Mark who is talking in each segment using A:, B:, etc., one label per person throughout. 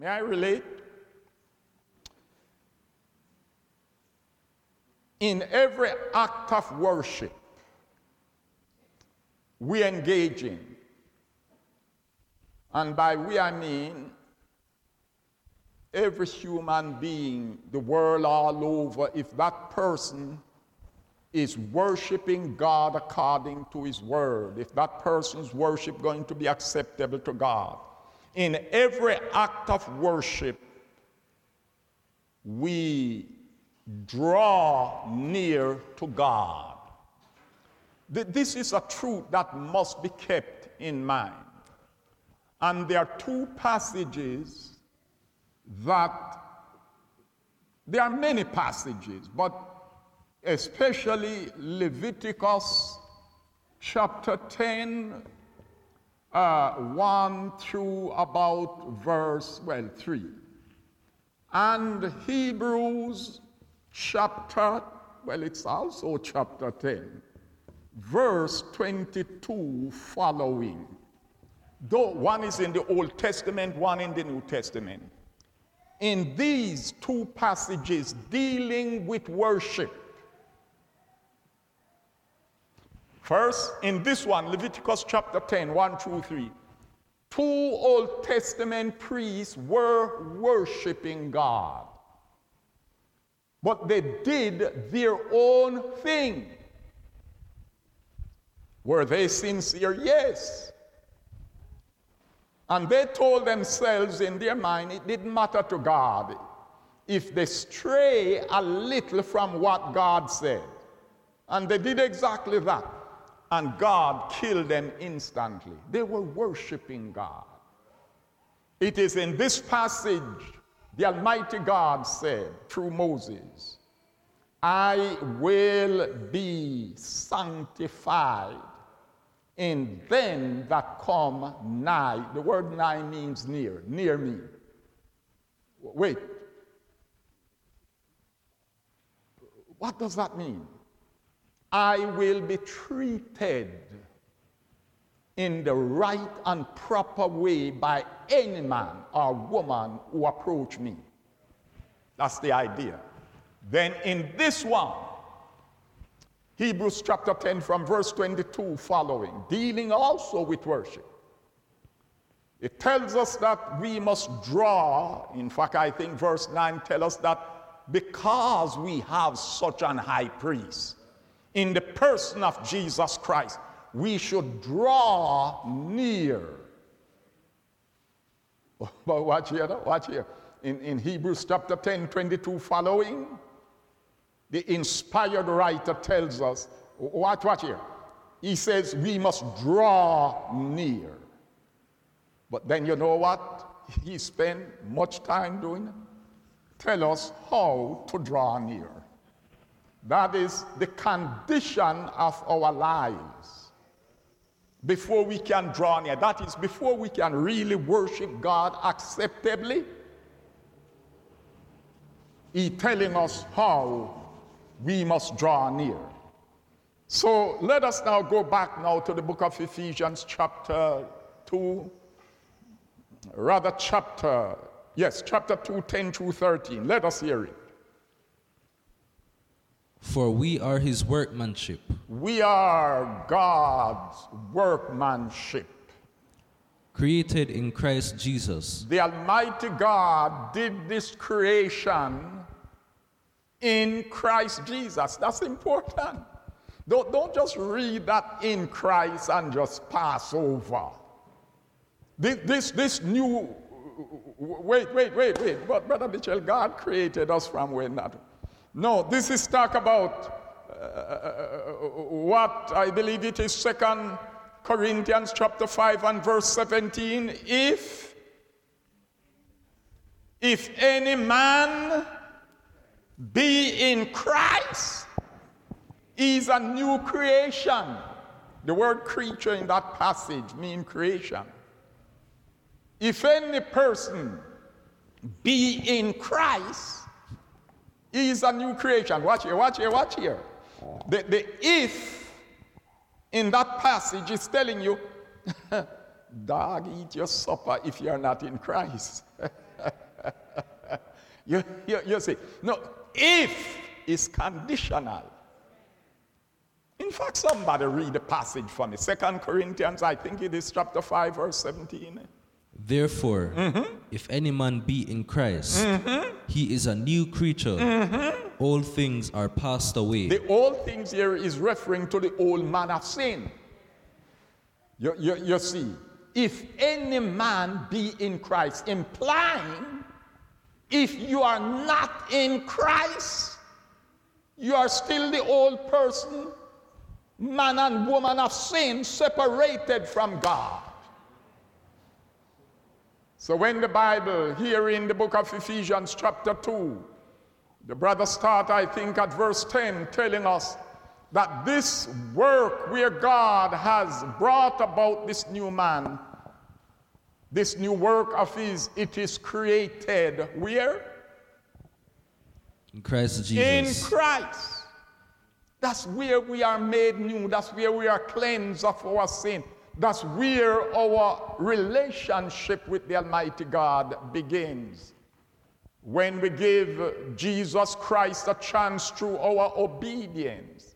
A: May I relate? In every act of worship we engage in, and by we I mean every human being, the world all over, if that person is worshiping God according to his word, if that person's worship going to be acceptable to God, in every act of worship, we draw near to God. This is a truth that must be kept in mind. And there are two passages there are many passages, but especially Leviticus chapter 10, 1 through about verse 3. And Hebrews chapter, it's also chapter 10, verse 22 following. Though one is in the Old Testament, one in the New Testament. In these two passages dealing with worship, first, in this one, Leviticus chapter 10, 1 through 3, two Old Testament priests were worshiping God. But they did their own thing. Were they sincere? Yes. And they told themselves in their mind it didn't matter to God if they stray a little from what God said. And they did exactly that. And God killed them instantly. They were worshiping God. It is in this passage the Almighty God said through Moses, I will be sanctified in them that come nigh. The word nigh means near me. Wait. What does that mean? I will be treated in the right and proper way by any man or woman who approach me. That's the idea. Then in this one, Hebrews chapter 10 from verse 22 following, dealing also with worship. It tells us that we must draw, in fact I think verse 9 tells us that because we have such an high priest in the person of Jesus Christ, we should draw near. But watch here. In Hebrews chapter 10, 22 following, the inspired writer tells us, watch here. He says we must draw near. But then you know what? He spent much time doing it. Tell us how to draw near. That is the condition of our lives. Before we can draw near, that is before we can really worship God acceptably, He's telling us how we must draw near. So let us now go back now to the book of Ephesians chapter 2, chapter 2, 10 through 13. Let us hear it.
B: For we are his workmanship.
A: We are God's workmanship.
B: Created in Christ Jesus.
A: The Almighty God did this creation in Christ Jesus. That's important. Don't just read that in Christ and just pass over. This new, wait. But Brother Mitchell, God created us from when that. No, this is talk about what I believe it is 2 Corinthians chapter 5 and verse 17. If any man be in Christ, he is a new creation. The word creature in that passage means creation. If any person be in Christ, he is a new creation. Watch here. The if in that passage is telling you, dog, eat your supper if you're not in Christ. You see, no, if is conditional. In fact, somebody read the passage for me. 2 Corinthians, I think it is chapter 5, verse 17.
B: Therefore, if any man be in Christ, he is a new creature. All things are passed away.
A: The old things here is referring to the old man of sin. You see, if any man be in Christ, implying if you are not in Christ, you are still the old person, man and woman of sin, separated from God. So when the Bible, here in the book of Ephesians chapter 2, the brother start, I think, at verse 10, telling us that this work where God has brought about this new man, this new work of his, it is created where?
B: In Christ Jesus.
A: In Christ. That's where we are made new. That's where we are cleansed of our sin. That's where our relationship with the Almighty God begins. When we give Jesus Christ a chance through our obedience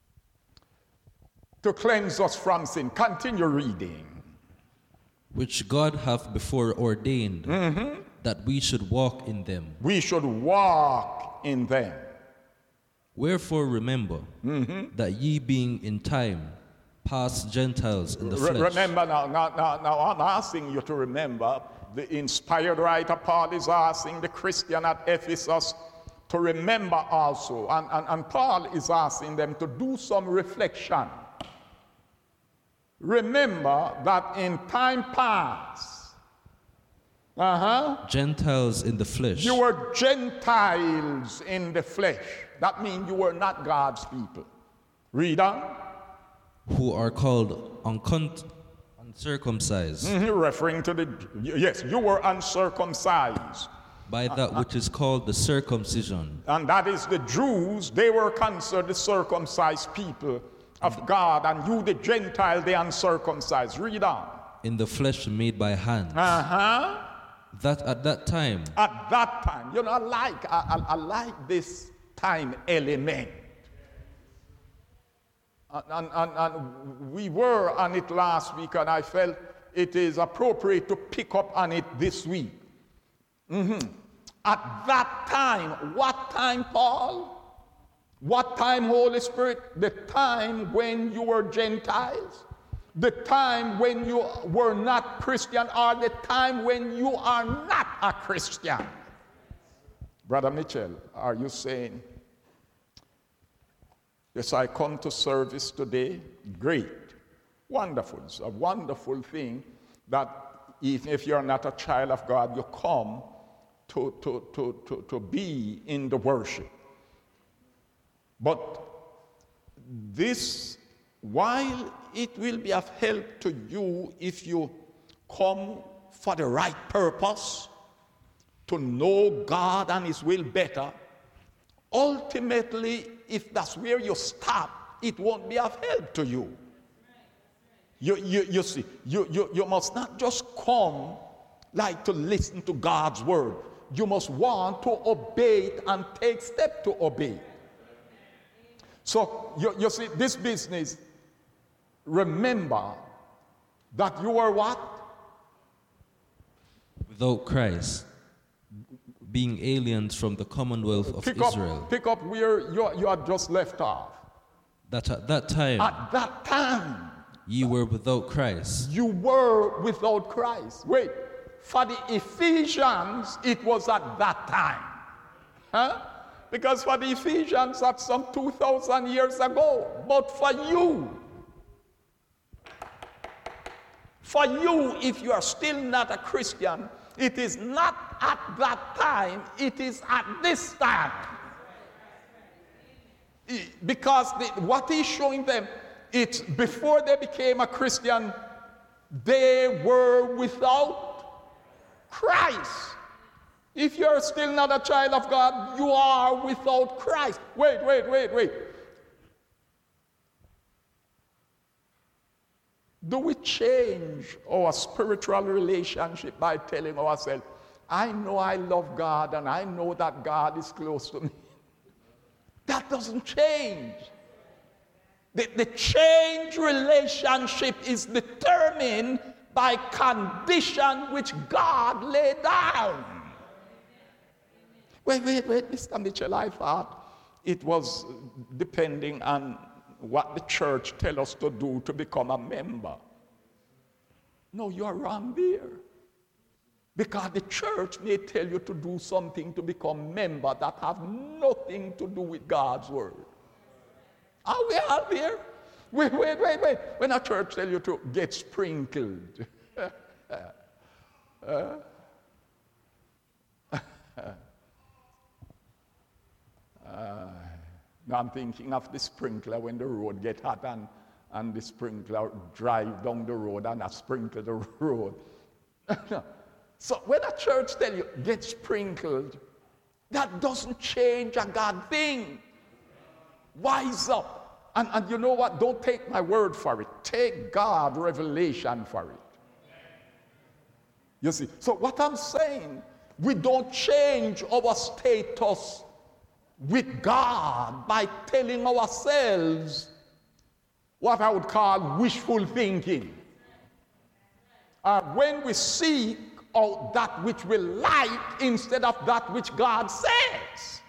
A: to cleanse us from sin. Continue reading.
B: Which God hath before ordained that we should walk in them.
A: We should walk in them.
B: Wherefore remember that ye being in time past Gentiles in the flesh.
A: Remember now I'm asking you to remember, the inspired writer Paul is asking the Christian at Ephesus to remember also, and Paul is asking them to do some reflection. Remember that in time past,
B: Gentiles in the flesh.
A: you were Gentiles in the flesh. That means you were not God's people. Read on.
B: Who are called uncircumcised.
A: Referring to the, yes, you were uncircumcised.
B: By that which is called the circumcision.
A: And that is the Jews, they were considered the circumcised people of God, and you, the Gentile, the uncircumcised. Read on.
B: In the flesh made by hands. That at that time.
A: At that time. You know, I like this time element. And we were on it last week, and I felt it is appropriate to pick up on it this week. At that time, what time, Paul? What time, Holy Spirit? The time when you were Gentiles, the time when you were not Christian, or the time when you are not a Christian. Brother Mitchell, are you saying, yes, I come to service today? Great. Wonderful. It's a wonderful thing that even if you're not a child of God, you come to be in the worship. But this, while it will be of help to you if you come for the right purpose, to know God and His will better, ultimately, if that's where you stop, it won't be of help to you. You see, you must not just come like to listen to God's word. You must want to obey it and take steps to obey it. So, you see, this business, remember that you are what?
B: Without Christ, being aliens from the commonwealth of Israel.
A: Pick up where you had just left off.
B: That at that time.
A: At that time.
B: Ye were without Christ.
A: You were without Christ. Wait, for the Ephesians, it was at that time. Huh? Because for the Ephesians, that's some 2,000 years ago. But for you, if you are still not a Christian, it is not at that time, it is at this time. Because what he's showing them, it's before they became a Christian, they were without Christ. If you're still not a child of God, you are without Christ. Wait. Do we change our spiritual relationship by telling ourselves, I know I love God and I know that God is close to me. That doesn't change. The change relationship is determined by condition which God laid down. Wait, Mr. Mitchell, I thought it was depending on what the church tells us to do to become a member. No, you are wrong there. Because the church may tell you to do something to become a member that have nothing to do with God's word. Are we out there? Wait. When a church tells you to get sprinkled, now I'm thinking of the sprinkler when the road get hot and the sprinkler drive down the road and I sprinkle the road. So when a church tells you get sprinkled, that doesn't change a God thing. Wise up. And you know what? Don't take my word for it. Take God's revelation for it. You see? So what I'm saying, we don't change our status with God by telling ourselves what I would call wishful thinking. When we seek out that which we like instead of that which God says.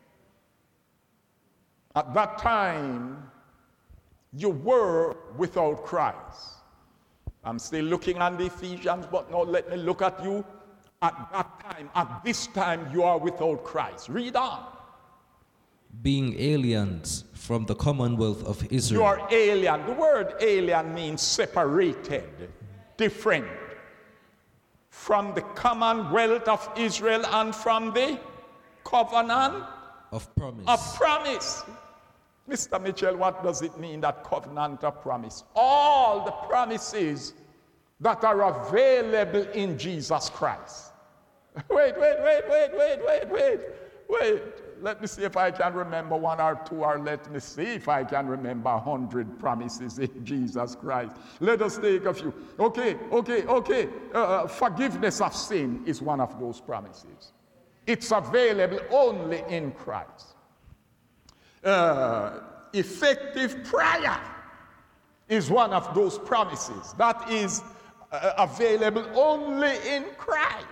A: At that time, you were without Christ. I'm still looking at the Ephesians, but now let me look at you. At that time, at this time, you are without Christ. Read on.
B: Being aliens from the commonwealth of Israel.
A: You are alien. The word alien means separated, different. From the commonwealth of Israel and from the covenant
B: of promise.
A: Of promise. Mr. Mitchell, what does it mean, that covenant of promise? All the promises that are available in Jesus Christ. Wait. Let me see if I can remember one or two, or let me see if I can remember 100 promises in Jesus Christ. Let us take a few. Okay. Forgiveness of sin is one of those promises. It's available only in Christ. Effective prayer is one of those promises that is available only in Christ.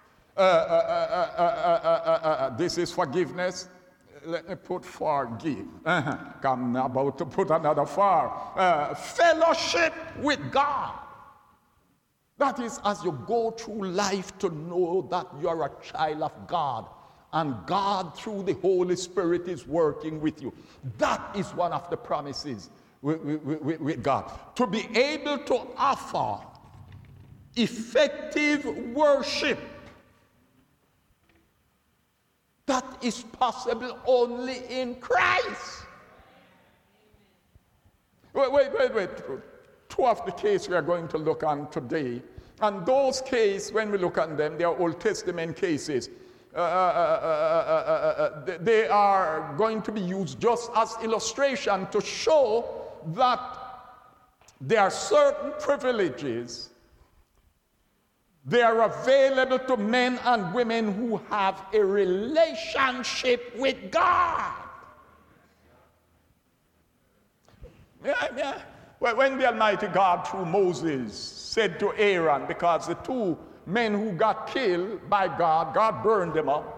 A: This is forgiveness. Let me put forgive. I'm about to put another for. Fellowship with God. That is, as you go through life, to know that you are a child of God and God through the Holy Spirit is working with you. That is one of the promises with God. To be able to offer effective worship, that is possible only in Christ. Wait. Two of the cases we are going to look on today, and those cases, when we look at them, they are Old Testament cases. They are going to be used just as illustration to show that there are certain privileges. They are available to men and women who have a relationship with God. Yeah. When the Almighty God, through Moses, said to Aaron, because the two men who got killed by God, God burned them up,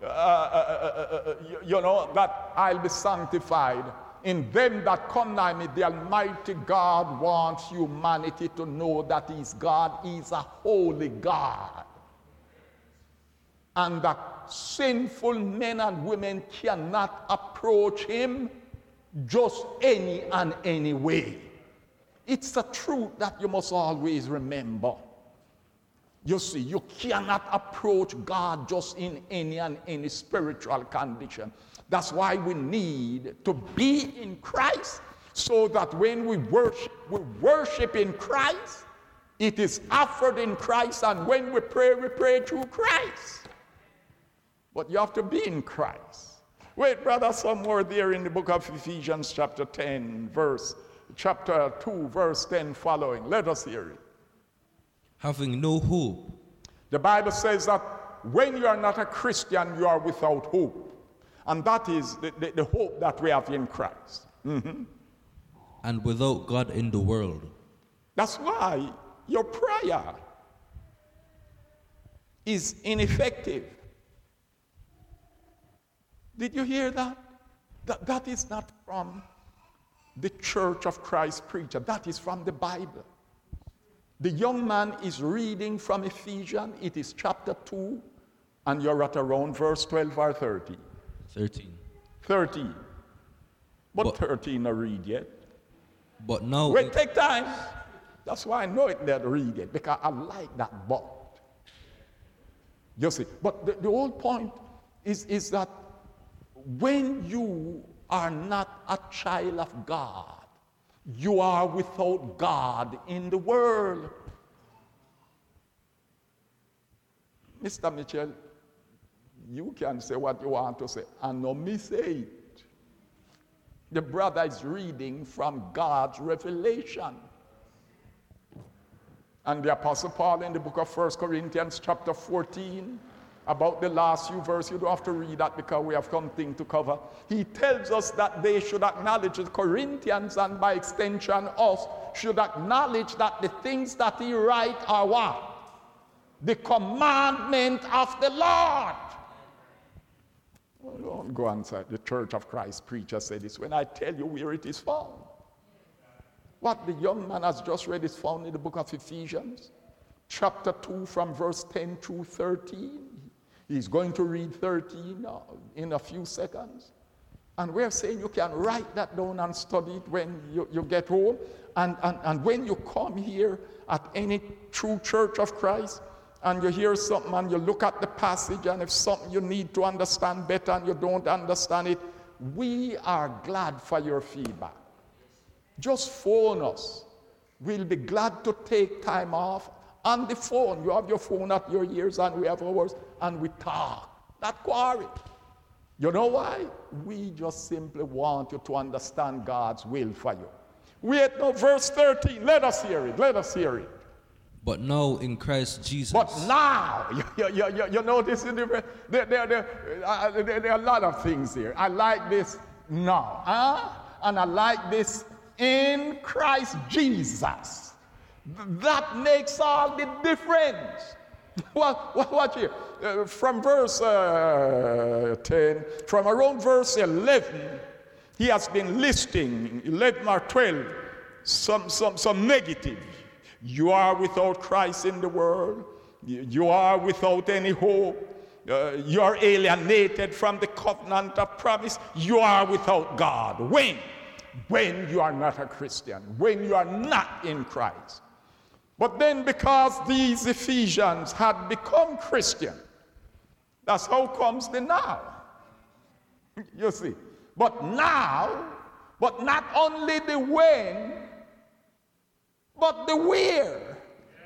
A: that I'll be sanctified. In them that come nigh me, the Almighty God wants humanity to know that He's God, He's a holy God. And that sinful men and women cannot approach Him just any and any way. It's a truth that you must always remember. You see, you cannot approach God just in any and any spiritual condition. That's why we need to be in Christ, so that when we worship in Christ. It is offered in Christ, and when we pray through Christ. But you have to be in Christ. Wait, brother, somewhere there in the book of Ephesians chapter 2, verse 10 following. Let us hear it.
B: Having no hope.
A: The Bible says that when you are not a Christian, you are without hope. And that is the hope that we have in Christ.
B: And without God in the world.
A: That's why your prayer is ineffective. Did you hear that? That is not from the Church of Christ preacher. That is from the Bible. The young man is reading from Ephesians. It is chapter 2, and you're at around verse 12 or 13.
B: 13.
A: 13. But 13 I read yet.
B: But now...
A: Wait, take time. That's why I know it that read it, because I like that but. You see, but the whole point is that when you are not a child of God, you are without God in the world. Mr. Mitchell, you can say what you want to say, and no me say it. The brother is reading from God's revelation. And the Apostle Paul in the book of 1 Corinthians chapter 14, about the last few verses, you don't have to read that because we have something to cover. He tells us that they should acknowledge, the Corinthians and by extension us, should acknowledge that the things that he writes are what? The commandment of the Lord. Don't go inside. The Church of Christ preacher said this. When I tell you where it is found. What the young man has just read is found in the book of Ephesians, chapter 2 from verse 10 through 13. He's going to read 13 in a few seconds. And we're saying you can write that down and study it when you get home. And when you come here at any true Church of Christ, and you hear something and you look at the passage, and if something you need to understand better and you don't understand it, we are glad for your feedback. Just phone us. We'll be glad to take time off on the phone. You have your phone at your ears and we have ours, and we talk. Not quarrel. You know why? We just simply want you to understand God's will for you. Wait, no, verse 13. Let us hear it. Let us hear it.
B: But now in Christ Jesus.
A: But now, you notice there are a lot of things here. I like this now. And I like this in Christ Jesus. That makes all the difference. Watch here. From verse 10, from around verse 11, he has been listing, 11 or 12, some negative. You are without Christ in the world. You are without any hope. You are alienated from the covenant of promise. You are without God. When? When you are not a Christian. When you are not in Christ. But then because these Ephesians had become Christian, that's how comes the now. You see. But now, but not only the when, but the where.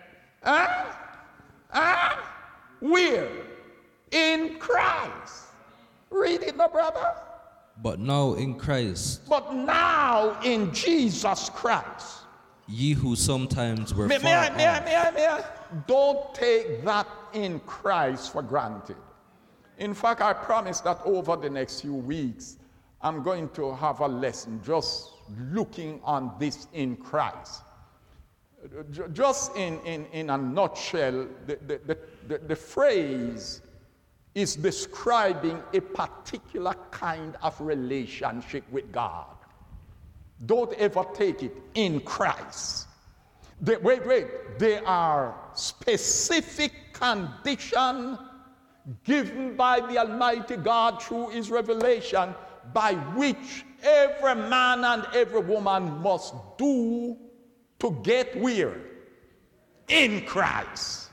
A: Where? In Christ. Read it, my brother.
B: But now in Christ.
A: But now in Jesus Christ.
B: Ye who sometimes were far off.
A: Don't take that in Christ for granted. In fact, I promise that over the next few weeks, I'm going to have a lesson just looking on this in Christ. Just in a nutshell, the phrase is describing a particular kind of relationship with God. Don't ever take it in Christ. They are specific conditions given by the Almighty God through his revelation, by which every man and every woman must do to get where? In Christ.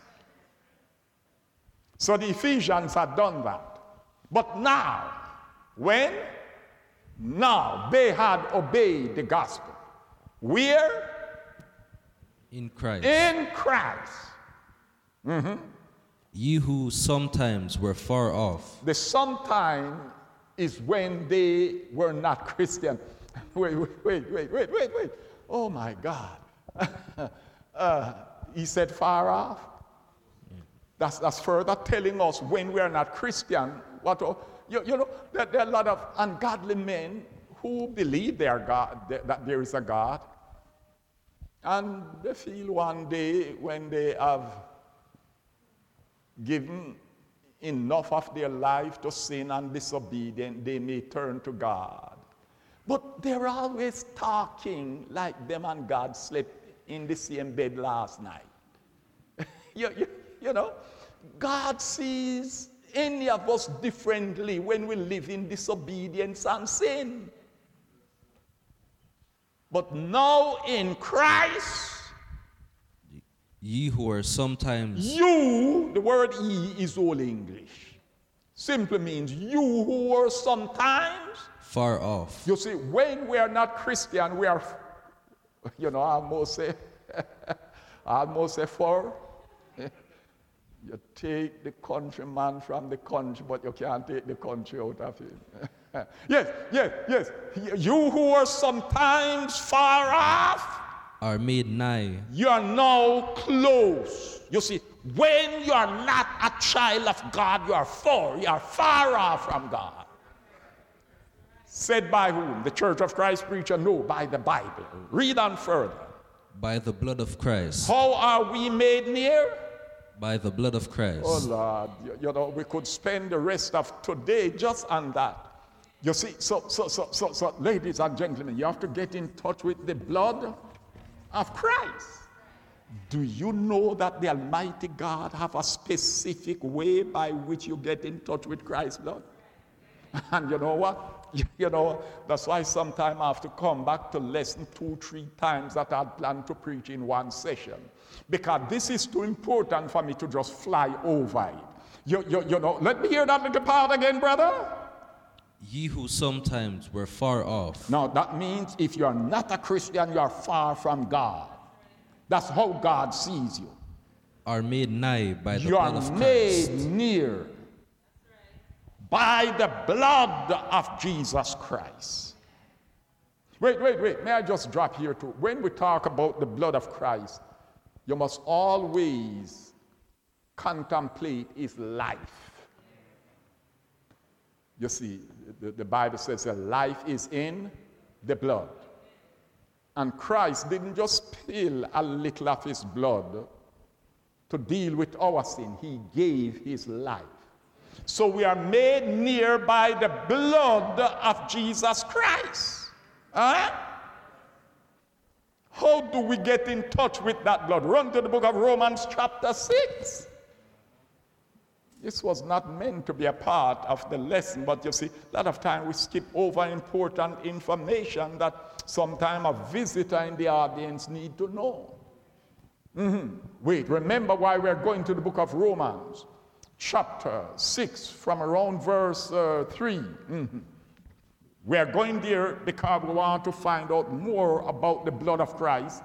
A: So the Ephesians had done that. But now, when? Now they had obeyed the gospel. Where?
B: In Christ.
A: In Christ. Mm-hmm.
B: Ye who sometimes were far off. The
A: sometime is when they were not Christian. Wait. Oh my God. He said far off. That's further telling us when we are not Christian, you know, there are a lot of ungodly men who believe they are God, that there is a God. And they feel one day when they have given enough of their life to sin and disobedience, they may turn to God. But they're always talking like them and God slept in the same bed last night. You know, God sees any of us differently when we live in disobedience and sin. But now in Christ,
B: ye who are sometimes...
A: You, the word ye is Old English. Simply means you who are sometimes...
B: far off.
A: You see, when we are not Christian, we are, you know, I almost say for. You take the countryman from the country, but you can't take the country out of him. Yes. You who are sometimes far off
B: are made nigh.
A: You are now close. You see, when you are not a child of God, you are far off from God. Said by whom? The Church of Christ preacher? No, by the Bible. Read on further.
B: By the blood of Christ.
A: How are we made near?
B: By the blood of Christ.
A: Oh Lord, you know, we could spend the rest of today just on that. You see, so ladies and gentlemen, you have to get in touch with the blood of Christ. Do you know that the Almighty God have a specific way by which you get in touch with Christ's blood? And you know what? You know, that's why sometimes I have to come back to lesson 2-3 times that I'd planned to preach in one session. Because this is too important for me to just fly over it. You know, let me hear that little part again, brother.
B: Ye who sometimes were far off.
A: Now, that means if you are not a Christian, you are far from God. That's how God sees you.
B: Are made nigh by the blood of Christ.
A: You are made near by the blood of Jesus Christ. Wait. May I just drop here too? When we talk about the blood of Christ, you must always contemplate his life. You see, the Bible says that life is in the blood. And Christ didn't just spill a little of his blood to deal with our sin. He gave his life. So we are made near by the blood of Jesus Christ. Huh? How do we get in touch with that blood? Run to the book of Romans chapter 6. This was not meant to be a part of the lesson, but you see, a lot of time we skip over important information that sometime a visitor in the audience need to know. Wait, remember why we're going to the book of Romans, chapter 6, from around verse 3. We are going there because we want to find out more about the blood of Christ,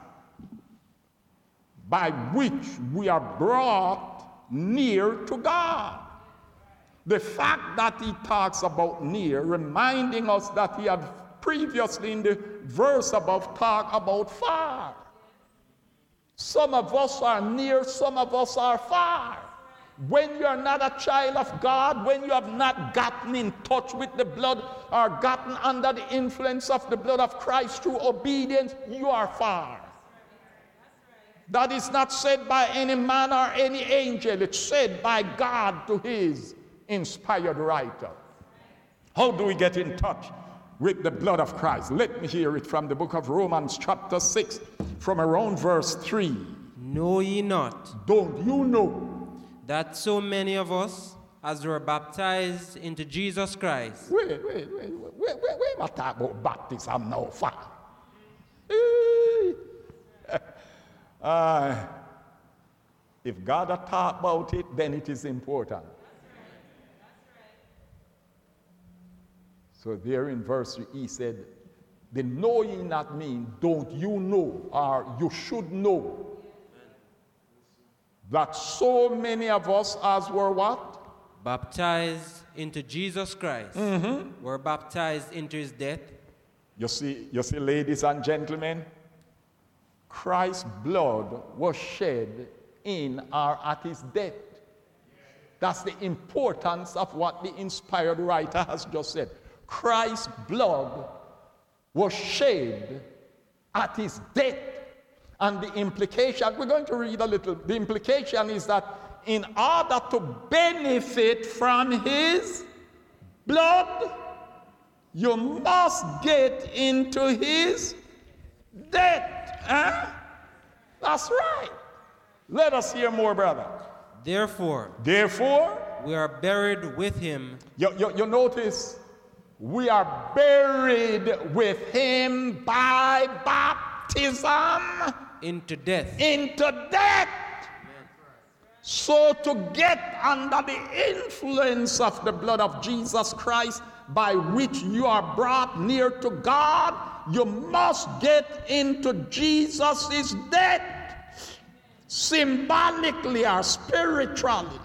A: by which we are brought near to God. The fact that he talks about near, reminding us that he had previously in the verse above talked about far. Some of us are near, some of us are far. When you are not a child of God, when you have not gotten in touch with the blood or gotten under the influence of the blood of Christ through obedience, you are far. That is not said by any man or any angel. It's said by God to his inspired writer. How do we get in touch with the blood of Christ? Let me hear it from the book of Romans chapter 6, from around verse 3.
C: Know ye not?
A: Don't you know?
C: That so many of us, as were baptized into Jesus Christ.
A: Wait, what talk about baptism now, far? If God had talked about it, then it is important. So there in verse 3, he said, the know ye not mean, don't you know, or you should know, that so many of us as were what?
C: Baptized into Jesus Christ. Were baptized into his death.
A: You see, ladies and gentlemen, Christ's blood was shed in or at his death. That's the importance of what the inspired writer has just said. Christ's blood was shed at his death. And the implication, we're going to read a little, the implication is that in order to benefit from his blood, you must get into his death. Huh? That's right. Let us hear more, brother.
C: Therefore,
A: we
C: are buried with him.
A: You notice, we are buried with him by baptism
C: into death.
A: Amen. So to get under the influence of the blood of Jesus Christ, by which you are brought near to God, you must get into Jesus' death, symbolically or spiritually.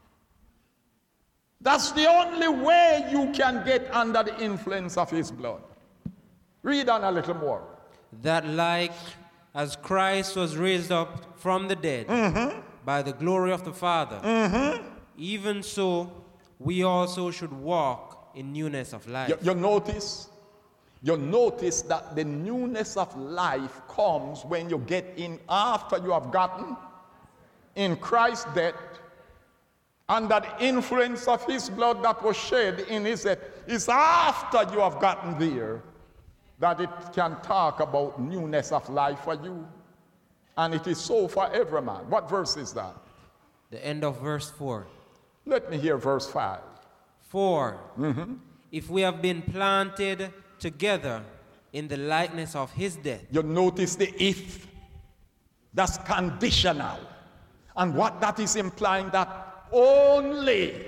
A: That's the only way you can get under the influence of his blood. Read on a little more.
C: That like as Christ was raised up from the dead by the glory of the Father, even so we also should walk in newness of life.
A: You notice that the newness of life comes when you get in after you have gotten in Christ's death, under the influence of his blood that was shed in his death. It's after you have gotten there that it can talk about newness of life for you. And it is so for every man. What verse is that?
C: The end of verse 4.
A: Let me hear verse 5.
C: For if we have been planted together in the likeness of his death.
A: You notice the if. That's conditional. And what that is implying, that only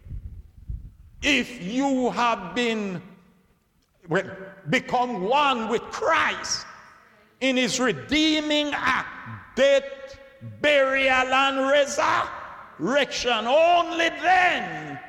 A: if you have become one with Christ in his redeeming act, death, burial, and resurrection, only then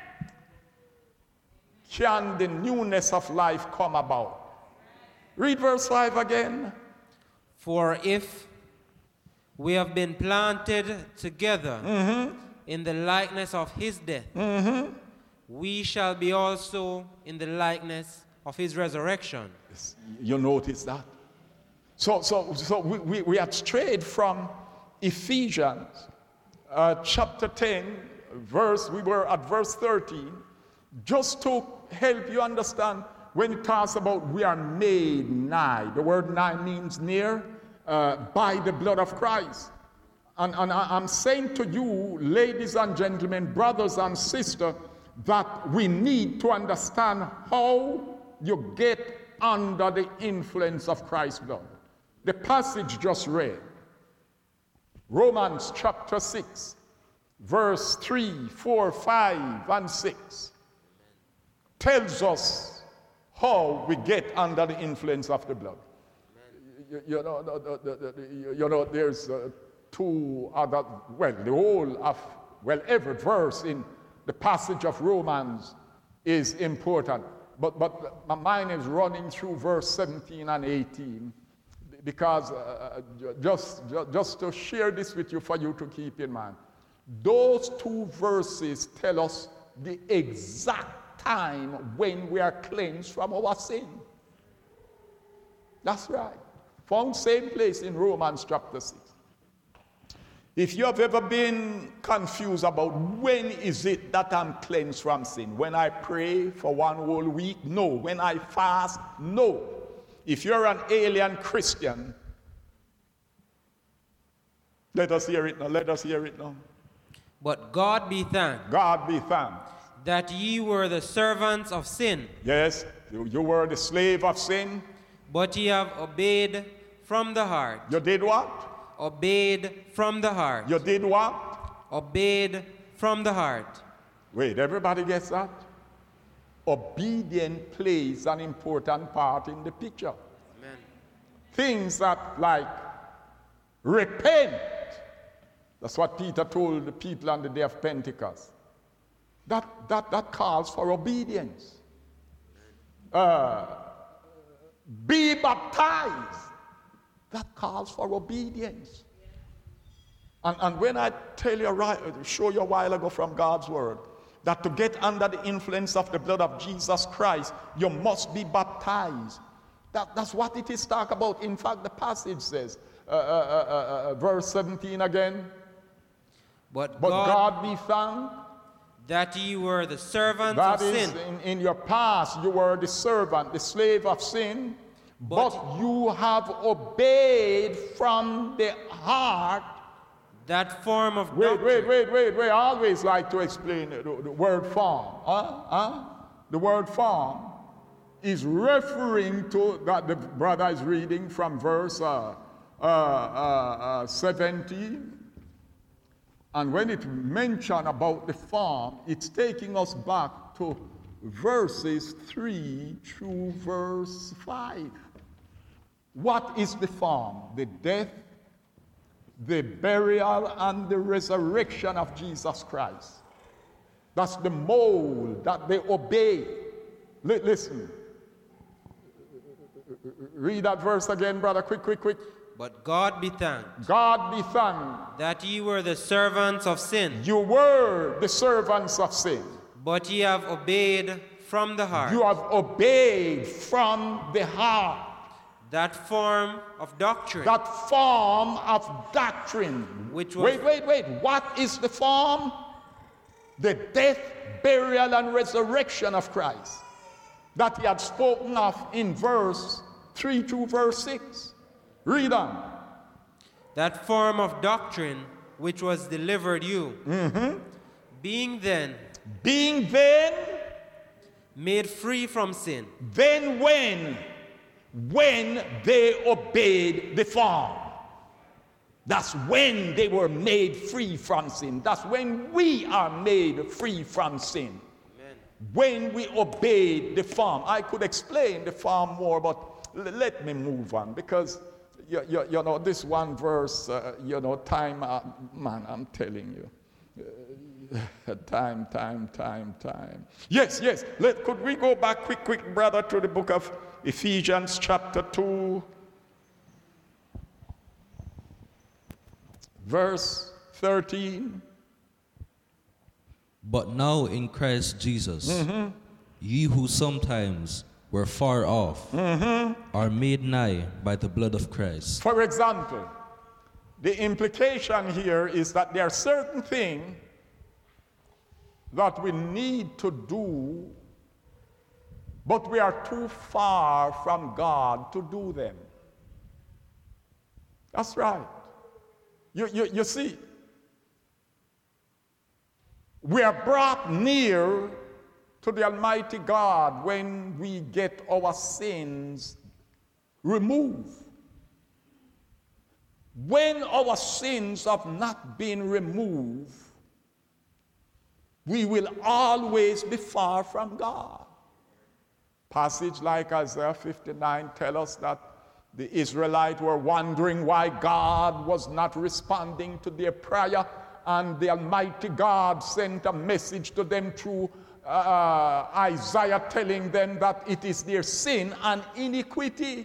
A: can the newness of life come about. Read verse 5 again.
C: For if we have been planted together in the likeness of his death, we shall be also in the likeness of his resurrection.
A: You notice that? So we had strayed from Ephesians chapter 10, we were at verse 13, just to help you understand when it talks about we are made nigh. The word nigh means near, by the blood of Christ. And I'm saying to you, ladies and gentlemen, brothers and sisters, that we need to understand how you get under the influence of Christ's blood. The passage just read, Romans chapter 6, verse 3, 4, 5, and 6, tells us how we get under the influence of the blood. You know, there's two other, every verse in the passage of Romans is important. But my mind is running through verse 17 and 18 because just to share this with you, for you to keep in mind. Those two verses tell us the exact time when we are cleansed from our sin. That's right. Found same place in Romans chapter 6. If you have ever been confused about when is it that I'm cleansed from sin, when I pray for one whole week, no. When I fast, no. If you're an alien Christian, let us hear it now.
C: But God be thanked.
A: God be thanked.
C: That ye were the servants of sin.
A: Yes, you were the slave of sin.
C: But ye have obeyed from the heart.
A: You did what?
C: Obeyed from the heart.
A: You did what?
C: Obeyed from the heart.
A: Wait, everybody gets that? Obedience plays an important part in the picture.
C: Amen. Things
A: that like repent. That's what Peter told the people on the day of Pentecost. That calls for obedience. Be baptized. That calls for obedience. And when I show you a while ago from God's word, that to get under the influence of the blood of Jesus Christ, you must be baptized. That's what it is talk about. In fact, the passage says, verse 17 again,
C: But
A: God be thanked
C: that ye were the servants
A: that
C: of
A: is,
C: sin.
A: in your past, you were the servant, the slave of sin, but you have obeyed from the heart.
C: That form of
A: Wait.
C: doctrine.
A: I always like to explain the word form. The word form is referring to that the brother is reading from verse 70. And when it mentions about the form, it's taking us back to verses 3 through verse 5. What is the form? The death, the burial, and the resurrection of Jesus Christ. That's the mold that they obey. Listen. Read that verse again, brother. Quick.
C: But God be thanked
A: God be thanked.
C: that ye were the servants of sin.
A: You were the servants of sin.
C: But ye have obeyed from the heart.
A: You have obeyed from the heart.
C: That form of doctrine.
A: That form of doctrine.
C: Which was...
A: Wait. What is the form? The death, burial, and resurrection of Christ. That he had spoken of in verse 3 to verse 6. Read on.
C: That form of doctrine which was delivered you. Being then made free from sin.
A: Then when they obeyed the form. That's when they were made free from sin. That's when we are made free from sin.
C: Amen. When
A: we obeyed the form. I could explain the form more, but let me move on, because you know this one verse, time, man, I'm telling you. Time. Yes. Could we go back quick, brother, to the book of Ephesians chapter 2, verse 13.
B: But now in Christ Jesus, ye who sometimes were far off are made nigh by the blood of Christ.
A: For example, the implication here is that there are certain things that we need to do, but we are too far from God to do them. That's right. You see, we are brought near to the Almighty God when we get our sins removed. When our sins have not been removed, we will always be far from God. Passage like Isaiah 59 tell us that the Israelites were wondering why God was not responding to their prayer, and the Almighty God sent a message to them through Isaiah telling them that it is their sin and iniquity.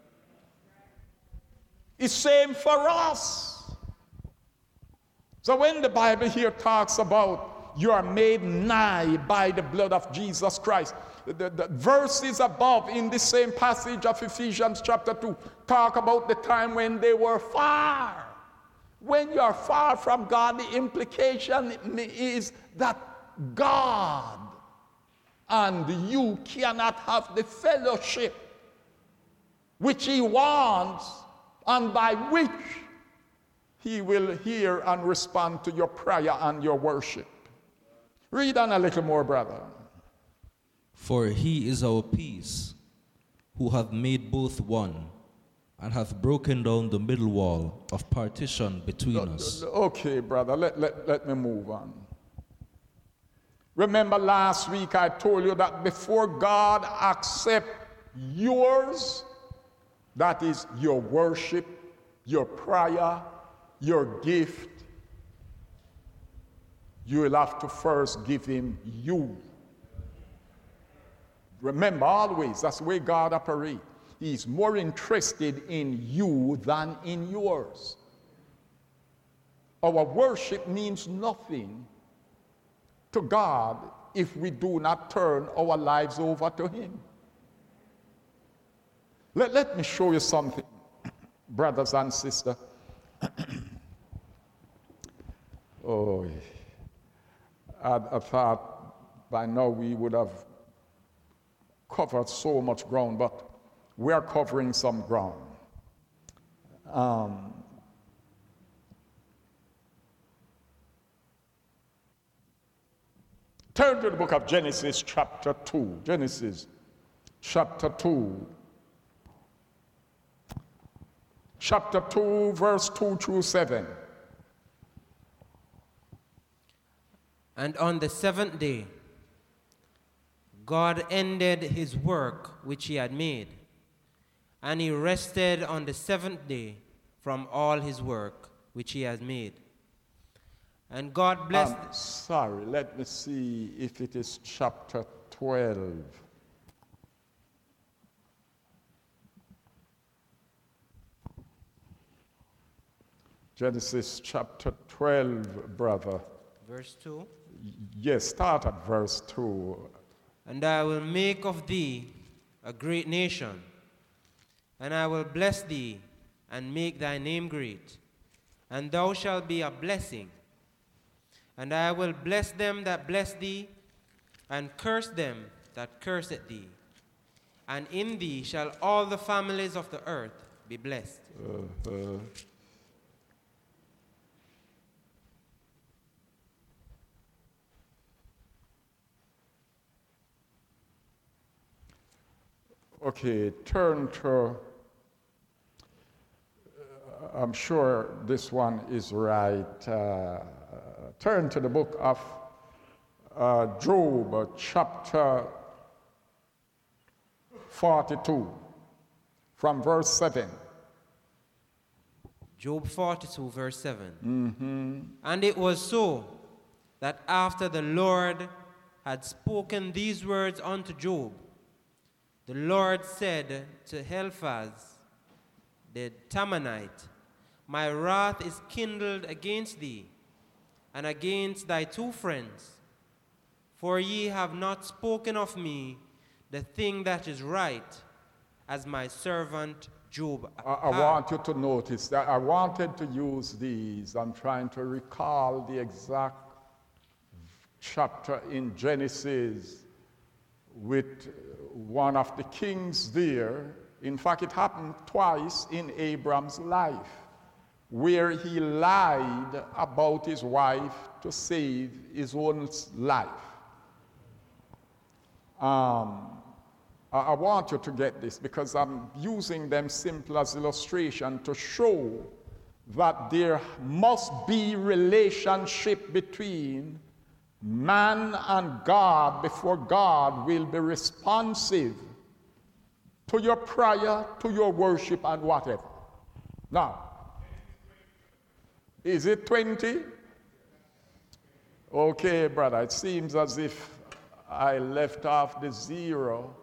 A: It's same for us. So when the Bible here talks about you are made nigh by the blood of Jesus Christ, the verses above in the same passage of Ephesians chapter 2 talk about the time when they were far. When you are far from God, the implication is that God and you cannot have the fellowship which he wants and by which he will hear and respond to your prayer and your worship. Read on a little more, brother.
B: For he is our peace, who hath made both one, and hath broken down the middle wall of partition between us.
A: Okay, brother, let me move on. Remember last week I told you that before God accepts yours, that is your worship, your prayer, your gift, you will have to first give him you. Remember, always, that's the way God operates. He's more interested in you than in yours. our worship means nothing to God if we do not turn our lives over to Him. Let me show you something, brothers and sisters. Oh, I thought by now we would have covered so much ground, but we are covering some ground. Turn to the book of Genesis chapter 2. Genesis chapter 2. Chapter 2, verse 2 through 7.
C: And on the seventh day, God ended his work which he had made, and he rested on the seventh day from all his work which he has made. And God blessed...
A: Sorry, let me see if it is chapter 12. Genesis chapter 12, brother.
C: Verse 2.
A: Yes, start at verse 2.
C: And I will make of thee a great nation, and I will bless thee and make thy name great, and thou shalt be a blessing. And I will bless them that bless thee, and curse them that curseth thee. And in thee shall all the families of the earth be blessed.
A: Okay, turn to, I'm sure this one is right. Turn to the book of Job, chapter 42, from verse 7.
C: Job 42, verse 7. And it was so that after the Lord had spoken these words unto Job, the Lord said to Eliphaz the Temanite, My wrath is kindled against thee, and against thy two friends, for ye have not spoken of me the thing that is right, as my servant Job.
A: I want you to notice that I wanted to use these. I'm trying to recall the exact chapter in Genesis with one of the kings there. In fact, it happened twice in Abram's life, where he lied about his wife to save his own life. I want you to get this because I'm using them simple as illustration to show that there must be relationship between man and God before God will be responsive to your prayer, to your worship, and whatever. Now, is it 20? Okay, brother, it seems as if I left off the 0.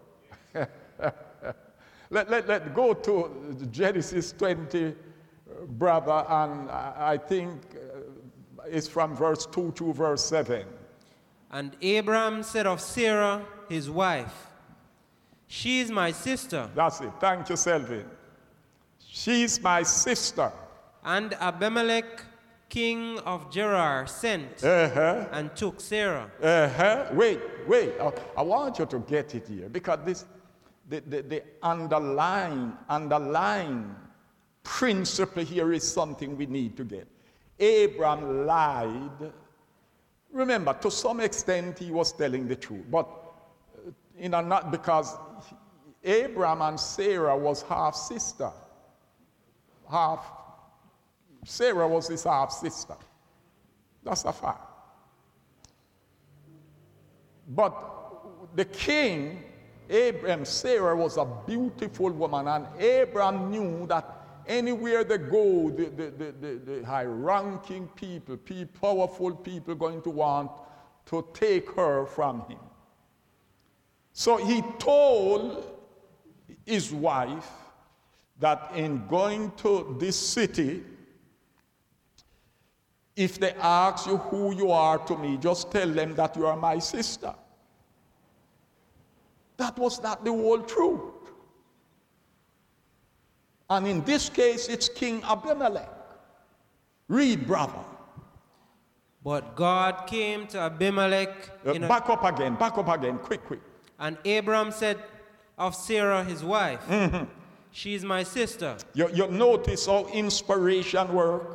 A: Let go to Genesis 20, brother, and I think it's from verse 2 to verse 7.
C: And Abram said of Sarah, his wife, She is my sister.
A: That's it. Thank you, Selvin. She's my sister.
C: And Abimelech, king of Gerar, sent and took Sarah.
A: Wait. I want you to get it here because the underlying principle here is something we need to get. Abram lied. Remember, to some extent he was telling the truth, but not because Abram and Sarah was half sister. Sarah was his half sister. That's a fact. But the king, Sarah was a beautiful woman, and Abram knew that anywhere they go, the high-ranking people, powerful people, going to want to take her from him. So he told his wife that in going to this city, If they ask you who you are to me, just tell them that you are my sister. That was not the whole truth. And in this case, it's King Abimelech. Read, brother.
C: But God came to Abimelech
A: Back up again, quick.
C: And Abram said of Sarah his wife, she is my sister.
A: You notice how inspiration works.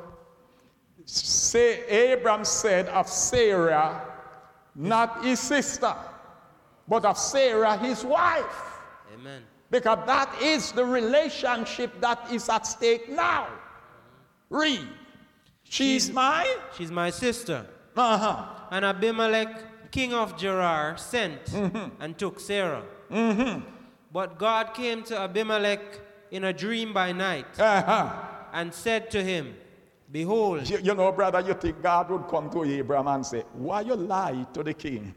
A: Abram said of Sarah, not his sister, but of Sarah his wife.
C: Amen.
A: Because that is the relationship that is at stake now. Read. She's my
C: sister.
A: Uh-huh.
C: And Abimelech, king of Gerar, sent and took Sarah. But God came to Abimelech in a dream by night and said to him, behold.
A: You know, brother, you think God would come to Abraham and say, why you lie to the king?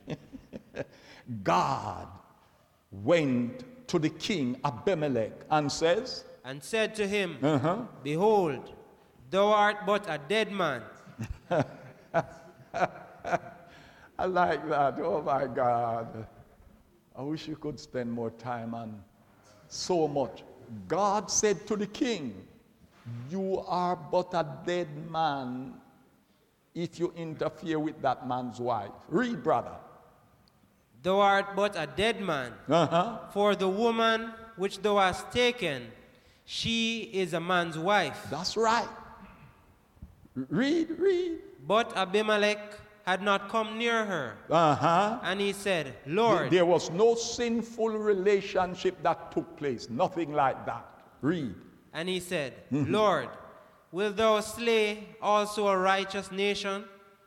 A: God went to the king Abimelech and
C: said to him, behold, thou art but a dead man.
A: I like that. Oh my God. I wish you could spend more time on so much. God said to the king, you are but a dead man if you interfere with that man's wife. Read, brother.
C: Thou art but a dead man, for the woman which thou hast taken, she is a man's wife.
A: That's right. Read.
C: But Abimelech had not come near her. And he said, Lord.
A: There was no sinful relationship that took place. Nothing like that. Read.
C: And he said, Lord, wilt thou slay also a righteous nation?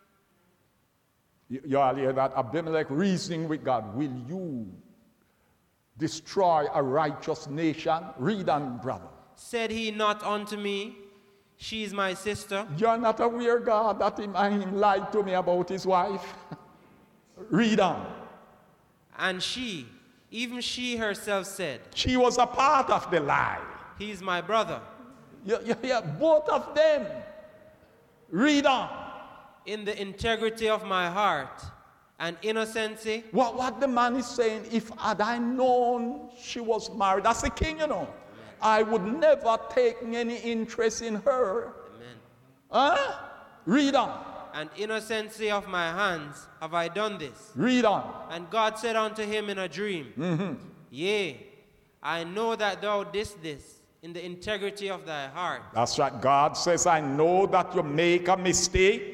A: You all hear that? Abimelech reasoning with God. Will you destroy a righteous nation? Read on, brother.
C: Said he not unto me, she is my sister?
A: You're not aware, God, that him lied to me about his wife? Read on.
C: And she, even she herself said,
A: she was a part of the lie.
C: He is my brother.
A: Yeah, both of them. Read on.
C: In the integrity of my heart and innocency.
A: What the man is saying, if had I known she was married, that's the king, you know. I would never take any interest in her.
C: Amen.
A: Read on.
C: And innocency of my hands have I done this.
A: Read on.
C: And God said unto him in a dream, Yea, I know that thou didst this in the integrity of thy heart.
A: That's right. God says, I know that you make a mistake.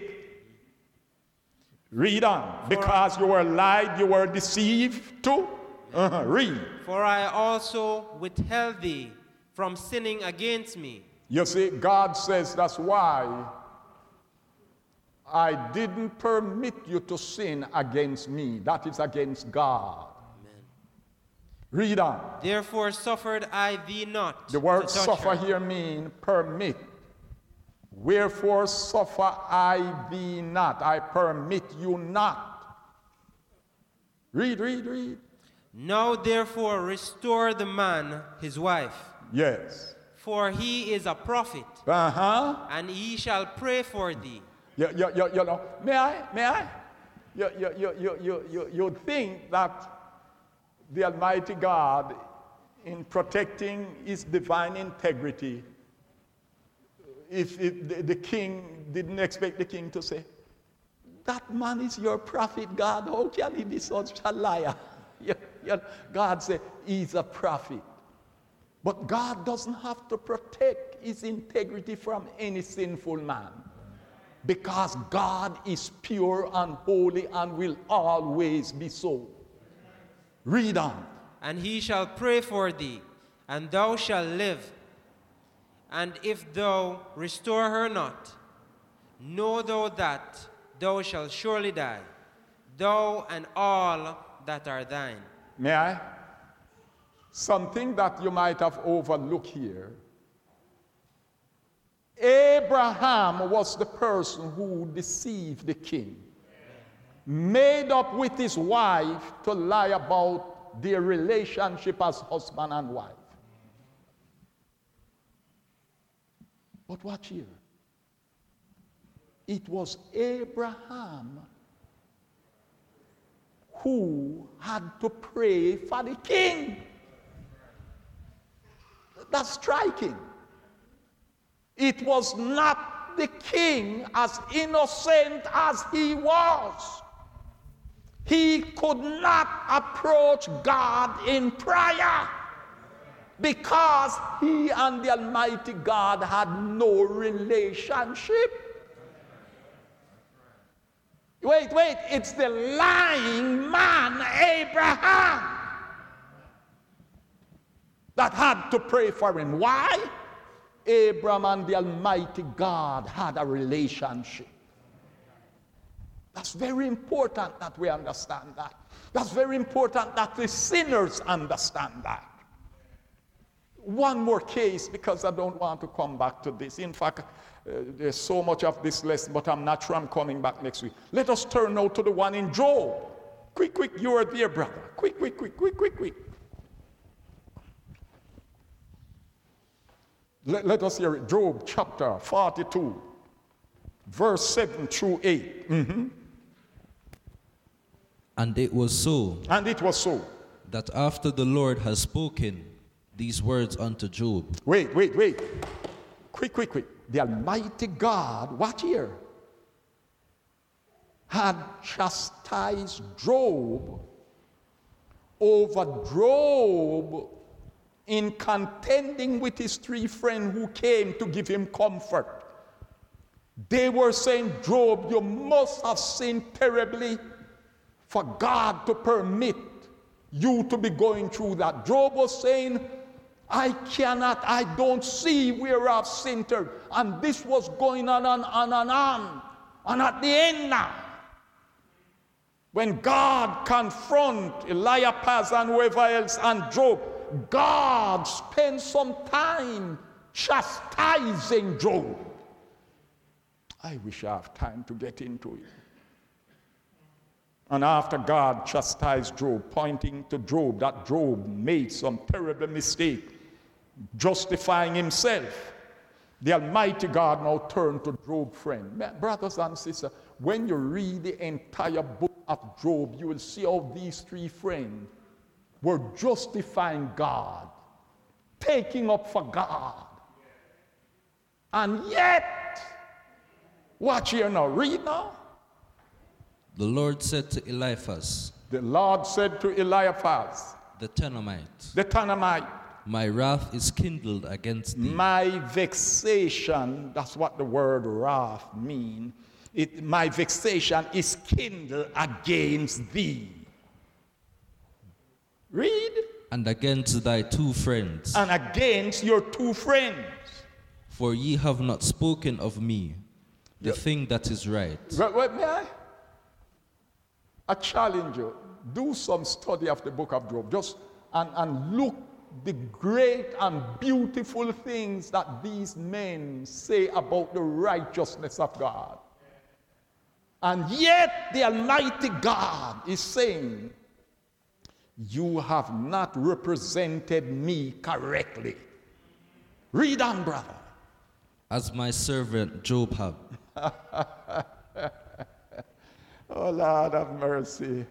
A: Read on. Because you were lied, you were deceived too. Read.
C: For I also withheld thee from sinning against me.
A: You see, God says that's why I didn't permit you to sin against me. That is against God.
C: Amen.
A: Read on.
C: Therefore suffered I thee not.
A: The word suffer here means permit. Wherefore suffer I thee not. I permit you not. Read.
C: Now therefore restore the man his wife.
A: Yes.
C: For he is a prophet. And he shall pray for thee.
A: You know, may I? You think that the Almighty God, in protecting his divine integrity, if the king didn't expect the king to say, that man is your prophet, God, how can he be such a liar? God said, he's a prophet. But God doesn't have to protect his integrity from any sinful man. Because God is pure and holy and will always be so. Read on.
C: And he shall pray for thee, and thou shalt live. And if thou restore her not, know thou that thou shalt surely die, thou and all that are thine.
A: May I? Something that you might have overlooked here. Abraham was the person who deceived the king, made up with his wife to lie about their relationship as husband and wife. But watch here. it was Abraham who had to pray for the king. That's striking. It was not the king, as innocent as he was. He could not approach God in prayer because he and the Almighty God had no relationship. Wait, it's the lying man, Abraham, that had to pray for him. Why? Abraham and the Almighty God had a relationship. That's very important that we understand that. That's very important that the sinners understand that. One more case, because I don't want to come back to this. In fact, there's so much of this lesson, but I'm not sure I'm coming back next week. Let us turn now to the one in Job. Quick, you are there, brother. Quick. Let us hear it. Job chapter 42, verse 7 through 8. Mm-hmm.
B: And it was so
A: that
B: after the Lord has spoken these words unto Job.
A: Wait. Quick. The Almighty God, what here? Had chastised Job over Job in contending with his three friends who came to give him comfort. They were saying, Job, you must have sinned terribly for God to permit you to be going through that. Job was saying, I don't see where I've sinned. And this was going on. And at the end now, when God confronted Eliphaz and whoever else and Job, God spent some time chastising Job. I wish I have time to get into it. And after God chastised Job, pointing to Job that Job made some terrible mistake, justifying himself, the Almighty God now turned to Job's friend. Brothers and sisters, when you read the entire book of Job, you will see how these three friends were justifying God, taking up for God. And yet, watch here now, read now.
B: The Lord said to Eliphaz,
A: the Lord said to Eliphaz,
B: the Tanamite, my wrath is kindled against thee.
A: My vexation, that's what the word wrath means. My vexation is kindled against thee. Read.
B: And against thy two friends.
A: And against your two friends.
B: For ye have not spoken of me the thing that is right.
A: Wait, may I challenge you. Do some study of the book of Job. Just and look the great and beautiful things that these men say about the righteousness of God. And yet the Almighty God is saying, you have not represented me correctly. Read on, brother.
B: As my servant Job have.
A: Oh, Lord have mercy.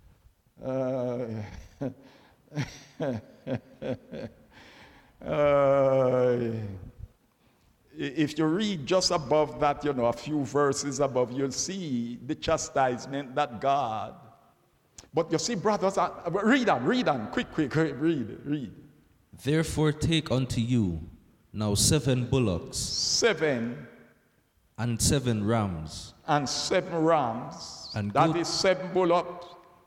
A: If you read just above that, a few verses above, you'll see the chastisement that God. But you see, brothers, read on, quick, read.
B: Therefore take unto you now 7 bullocks.
A: 7.
B: And 7 rams.
A: And 7 rams.
B: And
A: that is 7 bullocks.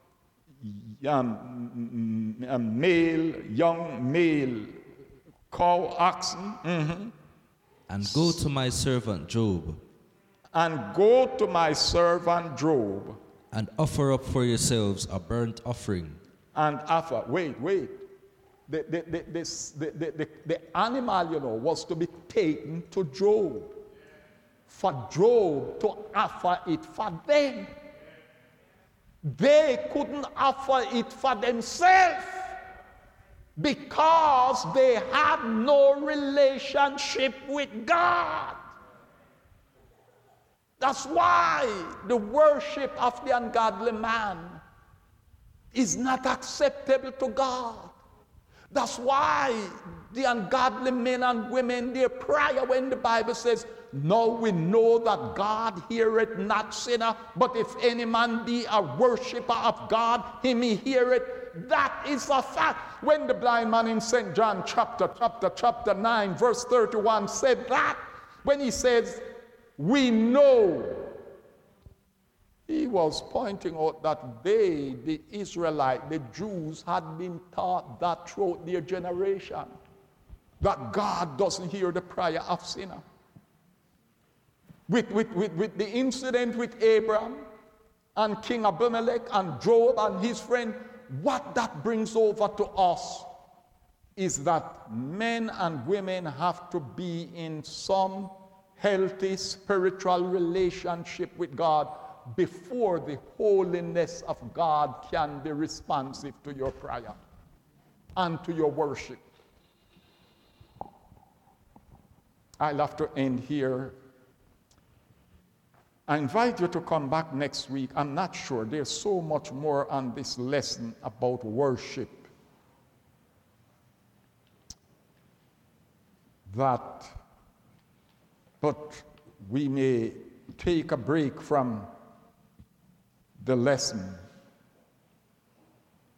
A: Young male cow, oxen. Mm-hmm.
B: And go to my servant Job.
A: And go to my servant Job.
B: And offer up for yourselves a burnt offering.
A: And offer. Wait. The animal, was to be taken to Job. For Job to offer it for them. They couldn't offer it for themselves because they had no relationship with God. That's why the worship of the ungodly man is not acceptable to God. That's why the ungodly men and women, their prayer when the Bible says, "Now we know that God heareth not sinner, but if any man be a worshiper of God, him he heareth." That is a fact. When the blind man in St. John chapter 9, verse 31 said that, when he says, "We know," he was pointing out that they, the Israelites, the Jews, had been taught that throughout their generation, that God doesn't hear the prayer of sinner. With the incident with Abraham and King Abimelech and Job and his friend, what that brings over to us is that men and women have to be in some healthy spiritual relationship with God before the holiness of God can be responsive to your prayer and to your worship. I'll have to end here. I invite you to come back next week. I'm not sure. There's so much more on this lesson about worship but we may take a break from the lesson